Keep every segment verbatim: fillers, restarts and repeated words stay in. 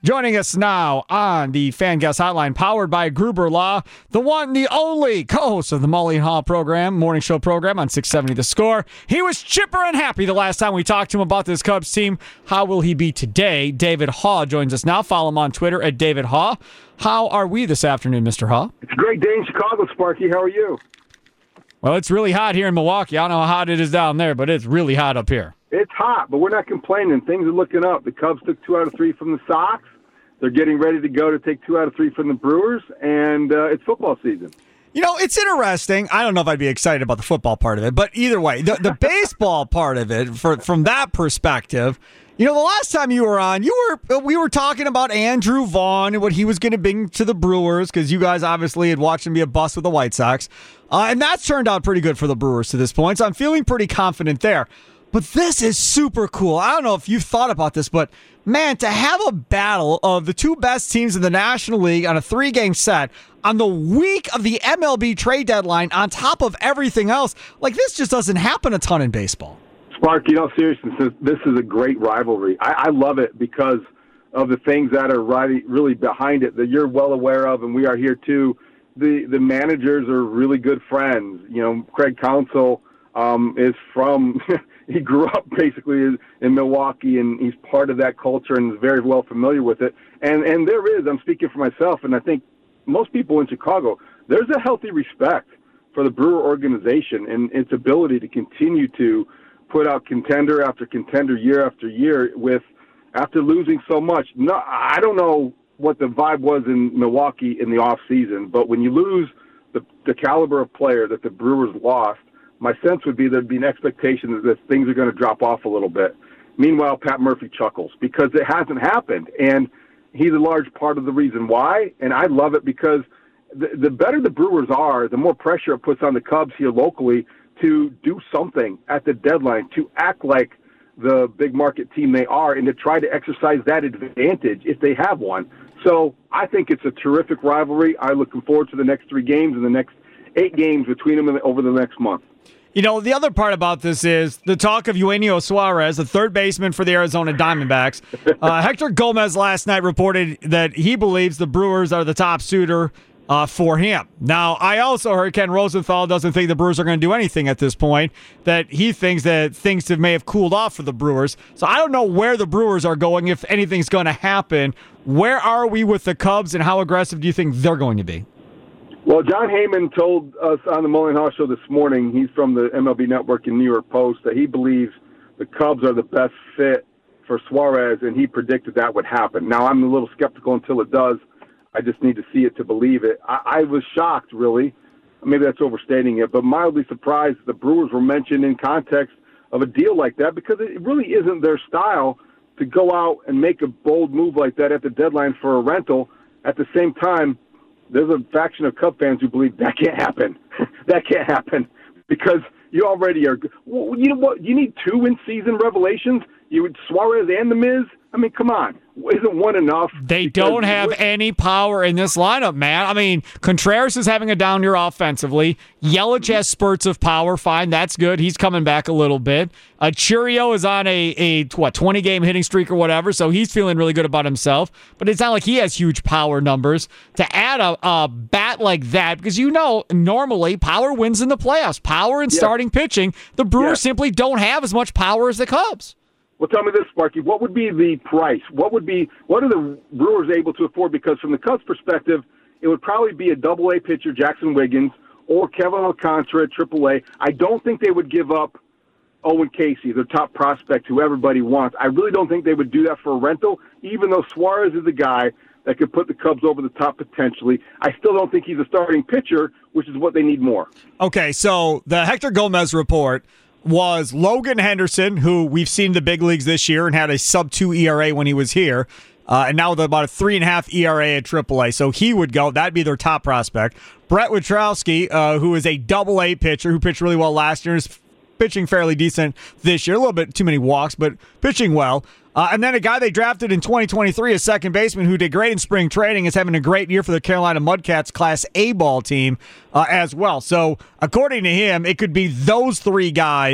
Joining us now on the Fan Guest Hotline, powered by Gruber Law, the one, the only co-host of the Mully and Haw program, morning show program on six seventy The Score. He was chipper and happy the last time we talked to him about this Cubs team. How will he be today? David Haw joins us now. Follow him on Twitter at David Haw. How are we this afternoon, Mister Haw? It's a great day in Chicago, Sparky. How are you? Well, it's really hot here in Milwaukee. I don't know how hot it is down there, but it's really hot up here. It's hot, but we're not complaining. Things are looking up. The Cubs took two out of three from the Sox. They're getting ready to go to take two out of three from the Brewers, and uh, it's football season. You know, it's interesting. I don't know if I'd be excited about the football part of it, but either way, the, the baseball part of it, for, from that perspective, you know, the last time you were on, you were we were talking about Andrew Vaughn and what he was going to bring to the Brewers, because you guys obviously had watched him be a bust with the White Sox, uh, and that's turned out pretty good for the Brewers to this point, so I'm feeling pretty confident there. But this is super cool. I don't know if you've thought about this, but man, to have a battle of the two best teams in the National League on a three-game set on the week of the M L B trade deadline on top of everything else, like this just doesn't happen a ton in baseball. Spark, you know, seriously, this is a great rivalry. I, I love it because of the things that are right, really behind it that you're well aware of, and we are here too. The the managers are really good friends. You know, Craig Counsell um, is from... He grew up basically in, in Milwaukee, and he's part of that culture and is very well familiar with it. And and there is, I'm speaking for myself, and I think most people in Chicago, there's a healthy respect for the Brewer organization and its ability to continue to put out contender after contender year after year with, after losing so much. No, I don't know what the vibe was in Milwaukee in the off season, but when you lose the, the caliber of player that the Brewers lost, my sense would be there'd be an expectation that things are going to drop off a little bit. Meanwhile, Pat Murphy chuckles because it hasn't happened, and he's a large part of the reason why, and I love it because the, the better the Brewers are, the more pressure it puts on the Cubs here locally to do something at the deadline, to act like the big market team they are, and to try to exercise that advantage if they have one. So I think it's a terrific rivalry. I'm looking forward to the next three games and the next eight games between them over the next month. You know, the other part about this is the talk of Eugenio Suarez, the third baseman for the Arizona Diamondbacks. Uh, Hector Gomez last night reported that he believes the Brewers are the top suitor uh, for him. Now, I also heard Ken Rosenthal doesn't think the Brewers are going to do anything at this point, that he thinks that things have, may have cooled off for the Brewers. So I don't know where the Brewers are going, if anything's going to happen. Where are we with the Cubs, and how aggressive do you think they're going to be? Well, John Heyman told us on the Mully and Haw show this morning, he's from the M L B Network and New York Post, that he believes the Cubs are the best fit for Suarez, and he predicted that would happen. Now, I'm a little skeptical until it does. I just need to see it to believe it. I, I was shocked, really. Maybe that's overstating it, but mildly surprised the Brewers were mentioned in context of a deal like that, because it really isn't their style to go out and make a bold move like that at the deadline for a rental. At the same time, there's a faction of Cub fans who believe that can't happen. That can't happen because you already are. Well, you know what? You need two in-season revelations. You would Suarez and the Miz. I mean, come on. Isn't one enough? They don't have any power in this lineup, man. I mean, Contreras is having a down year offensively. Yelich has spurts of power. Fine, that's good. He's coming back a little bit. Uh, Churio is on a, a what twenty-game hitting streak or whatever, so he's feeling really good about himself. But it's not like he has huge power numbers. To add a, a bat like that, because you know, normally power wins in the playoffs. Power and yeah. starting pitching. The Brewers yeah. simply don't have as much power as the Cubs. Well, tell me this, Sparky. What would be the price? What would be? What are the Brewers able to afford? Because from the Cubs' perspective, it would probably be a double-A pitcher, Jackson Wiggins, or Kevin Alcantara at triple A. I don't think they would give up Owen Casey, their top prospect, who everybody wants. I really don't think they would do that for a rental, even though Suarez is the guy that could put the Cubs over the top potentially. I still don't think he's a starting pitcher, which is what they need more. Okay, so the Hector Gomez report was Logan Henderson, who we've seen in the big leagues this year and had a sub two E R A when he was here, uh, and now with about a three and a half E R A at triple A. So he would go. That'd be their top prospect. Brett Witrowski, uh, who is a double A pitcher who pitched really well last year, is pitching fairly decent this year. A little bit too many walks, but pitching well. Uh, and then a guy they drafted in twenty twenty-three, a second baseman who did great in spring training, is having a great year for the Carolina Mudcats Class A ball team uh, as well. So according to him, it could be those three guys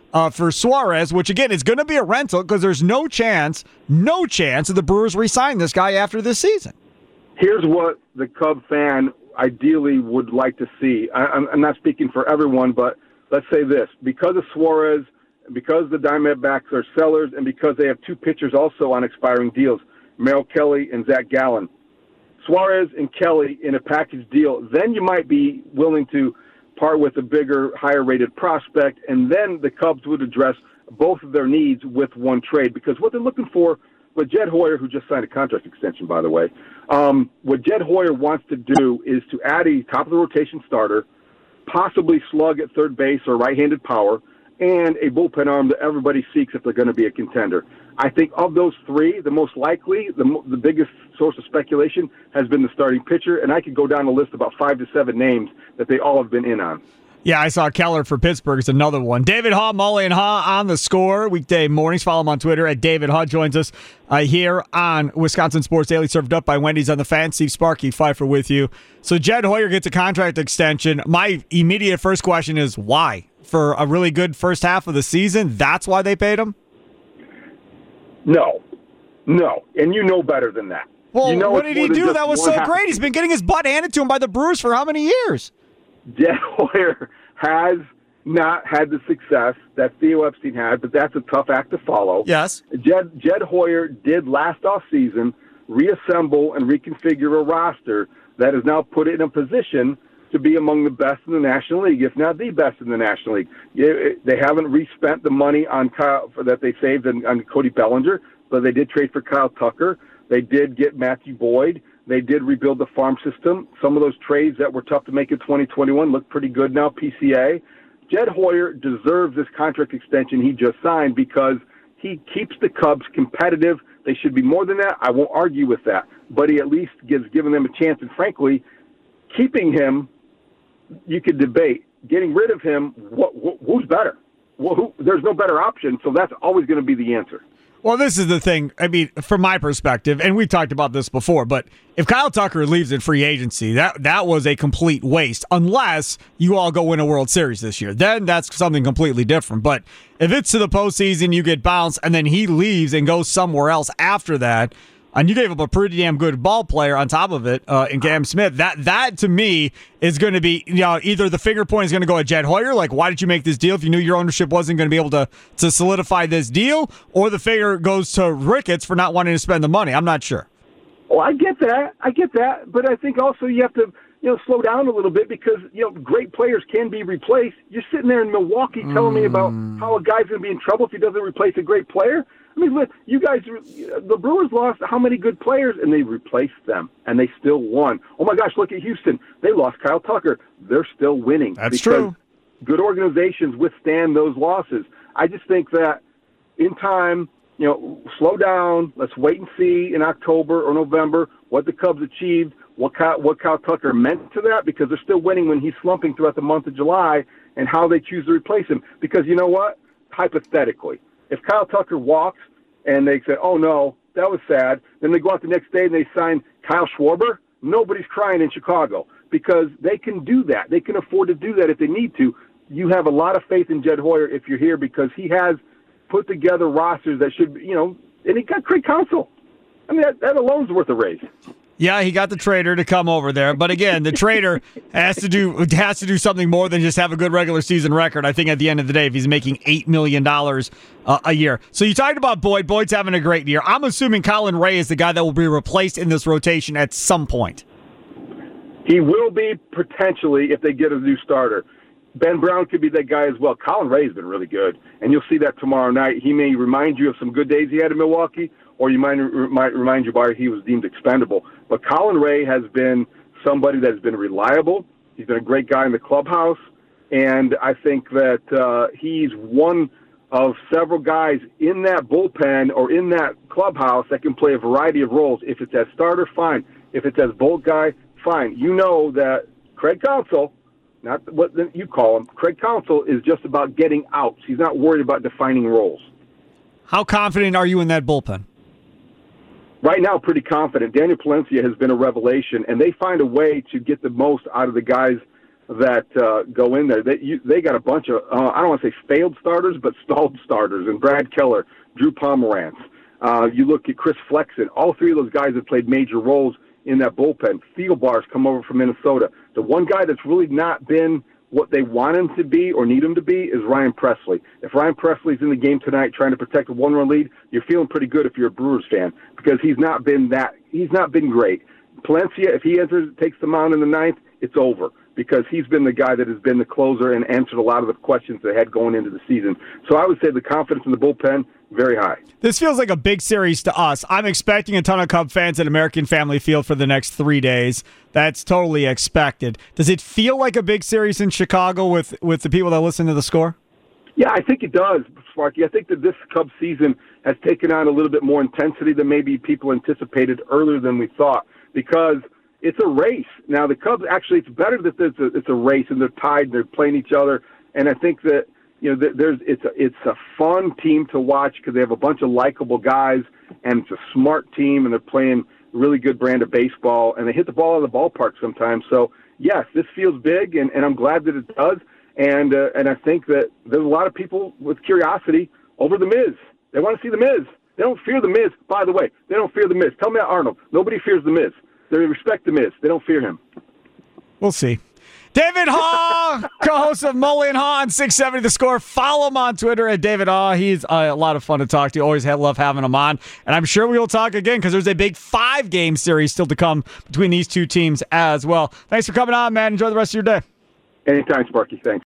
uh, for Suarez, which, again, is going to be a rental because there's no chance, no chance of the Brewers re-sign this guy after this season. Here's what the Cub fan ideally would like to see. I, I'm, I'm not speaking for everyone, but let's say this. Because of Suarez, because the Diamondbacks are sellers, and because they have two pitchers also on expiring deals, Merrill Kelly and Zach Gallen, Suarez and Kelly in a package deal, then you might be willing to part with a bigger, higher-rated prospect, and then the Cubs would address both of their needs with one trade. Because what they're looking for, what Jed Hoyer, who just signed a contract extension, by the way, um, what Jed Hoyer wants to do is to add a top-of-the-rotation starter, possibly slug at third base or right-handed power, and a bullpen arm that everybody seeks if they're going to be a contender. I think of those three, the most likely, the, the biggest source of speculation has been the starting pitcher, and I could go down a list about five to seven names that they all have been in on. Yeah, I saw Keller for Pittsburgh is another one. David Haw, Mully and Haw on the Score weekday mornings. Follow him on Twitter at David Haw. Joins us uh, here on Wisconsin Sports Daily, served up by Wendy's on the Fan. Steve Sparky Pfeiffer with you. So Jed Hoyer gets a contract extension. My immediate first question is why? For a really good first half of the season, that's why they paid him? No. No. And you know better than that. Well, you know what did he do that was so half- great? He's been getting his butt handed to him by the Brewers for how many years? Jed Hoyer has not had the success that Theo Epstein had, but that's a tough act to follow. Yes. Jed, Jed Hoyer did last offseason reassemble and reconfigure a roster that has now put it in a position to be among the best in the National League, if not the best in the National League. They haven't respent the money on Kyle that they saved on, on Cody Bellinger, but they did trade for Kyle Tucker. They did get Matthew Boyd. They did rebuild the farm system. Some of those trades that were tough to make in twenty twenty-one look pretty good now, P C A. Jed Hoyer deserves this contract extension he just signed because he keeps the Cubs competitive. They should be more than that. I won't argue with that. But he at least gives given them a chance. And frankly, keeping him, you could debate. Getting rid of him, what, wh- who's better? Well, who, there's no better option, so that's always going to be the answer. Well, this is the thing. I mean, from my perspective, and we've talked about this before, but if Kyle Tucker leaves in free agency, that that was a complete waste, unless you all go win a World Series this year. Then that's something completely different. But if it's to the postseason, you get bounced, and then he leaves and goes somewhere else after that, and you gave up a pretty damn good ball player on top of it uh, in Cam Smith. That, that to me, is going to be, you know, either the finger point is going to go at Jed Hoyer, like, why did you make this deal if you knew your ownership wasn't going to be able to, to solidify this deal? Or the finger goes to Ricketts for not wanting to spend the money. I'm not sure. Well, I get that. I get that. But I think also you have to, you know, slow down a little bit because, you know, great players can be replaced. You're sitting there in Milwaukee telling mm. me about how a guy's going to be in trouble if he doesn't replace a great player. I mean, look, you guys, the Brewers lost how many good players, and they replaced them, and they still won. Oh, my gosh, look at Houston. They lost Kyle Tucker. They're still winning. That's true. Good organizations withstand those losses. I just think that in time, you know, slow down. Let's wait and see in October or November what the Cubs achieved, what Kyle, what Kyle Tucker meant to that, because they're still winning when he's slumping throughout the month of July, and how they choose to replace him. Because you know what? Hypothetically, if Kyle Tucker walks and they say, oh, no, that was sad, then they go out the next day and they sign Kyle Schwarber, nobody's crying in Chicago because they can do that. They can afford to do that if they need to. You have a lot of faith in Jed Hoyer if you're here because he has put together rosters that should, you know, and he got Craig Counsell. I mean, that, that alone is worth a raise. Yeah, he got the trader to come over there, but again, the trader has to do has to do something more than just have a good regular season record. I think at the end of the day, if he's making eight million dollars uh, a year. So you talked about Boyd. Boyd's having a great year. I'm assuming Colin Ray is the guy that will be replaced in this rotation at some point. He will be potentially if they get a new starter. Ben Brown could be that guy as well. Colin Ray has been really good, and you'll see that tomorrow night. He may remind you of some good days he had in Milwaukee, or you might, might remind you why he was deemed expendable. But Colin Ray has been somebody that's been reliable. He's been a great guy in the clubhouse, and I think that uh, he's one of several guys in that bullpen or in that clubhouse that can play a variety of roles. If it's as starter, fine. If it's as bolt guy, fine. You know that Craig Counsell, not what you call him, Craig Counsell is just about getting outs. He's not worried about defining roles. How confident are you in that bullpen? Right now, pretty confident. Daniel Palencia has been a revelation, and they find a way to get the most out of the guys that uh, go in there. They you, they got a bunch of uh, I don't want to say failed starters, but stalled starters. And Brad Keller, Drew Pomerantz. Uh, you look at Chris Flexen. All three of those guys have played major roles in that bullpen. Thielbar's come over from Minnesota. The one guy that's really not been what they want him to be or need him to be is Ryan Presley. If Ryan Presley's in the game tonight trying to protect a one-run lead, you're feeling pretty good if you're a Brewers fan because he's not been that. He's not been great. Palencia, if he enters, takes the mound in the ninth, it's over because he's been the guy that has been the closer and answered a lot of the questions they had going into the season. So I would say the confidence in the bullpen, very high. This feels like a big series to us. I'm expecting a ton of Cub fans at American Family Field for the next three days. That's totally expected. Does it feel like a big series in Chicago with, with the people that listen to the score? Yeah, I think it does, Sparky. I think that this Cubs season has taken on a little bit more intensity than maybe people anticipated earlier than we thought because it's a race. Now, the Cubs, actually, it's better that it's a, it's a race and they're tied and they're playing each other. And I think that, you know, there's it's a, it's a fun team to watch because they have a bunch of likable guys and it's a smart team and they're playing a really good brand of baseball and they hit the ball out of the ballpark sometimes. So, yes, this feels big and, and I'm glad that it does. And uh, and I think that there's a lot of people with curiosity over The Miz. They want to see The Miz. They don't fear The Miz. By the way, they don't fear The Miz. Tell me Arnold. Nobody fears The Miz. They respect The Miz. They don't fear him. We'll see. David Haugh, co-host of Mully and Haugh on six seventy The Score. Follow him on Twitter at David Haugh. He's uh, a lot of fun to talk to. Always love having him on. And I'm sure we will talk again because there's a big five-game series still to come between these two teams as well. Thanks for coming on, man. Enjoy the rest of your day. Anytime, Sparky. Thanks.